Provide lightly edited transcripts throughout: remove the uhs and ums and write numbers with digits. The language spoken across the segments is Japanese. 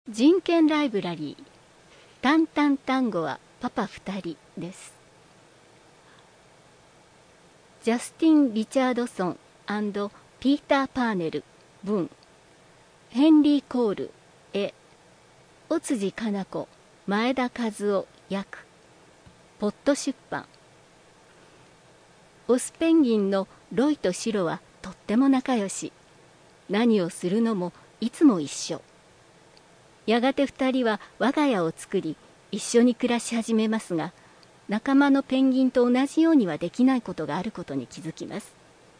人権ライブラリータンタンタンゴはパパ2人です。ジャスティン・リチャードソン&ピーター・パーネル文、ヘンリー・コール絵、尾辻かな子、前田和夫訳、ポット出版。オスペンギンのロイとシロはとっても仲良し。何をするのもいつも一緒。やがて2人は我が家を作り一緒に暮らし始めますが、仲間のペンギンと同じようにはできないことがあることに気づきます。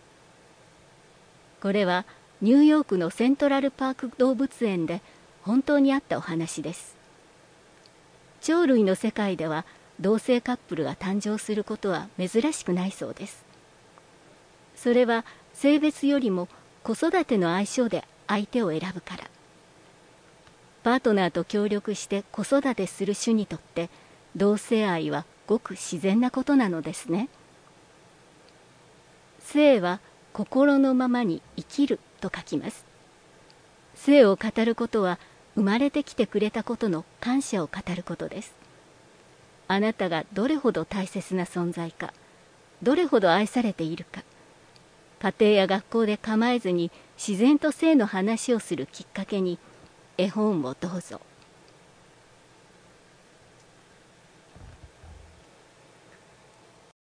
これはニューヨークのセントラルパーク動物園で本当にあったお話です。鳥類の世界では同性カップルが誕生することは珍しくないそうです。それは性別よりも子育ての相性で相手を選ぶから。パートナーと協力して子育てする種にとって同性愛はごく自然なことなのですね。性は心のままに生きると書きます。性を語ることは生まれてきてくれたことの感謝を語ることです。あなたがどれほど大切な存在か、どれほど愛されているか、家庭や学校で構えずに自然と性の話をするきっかけに絵本をどうぞ。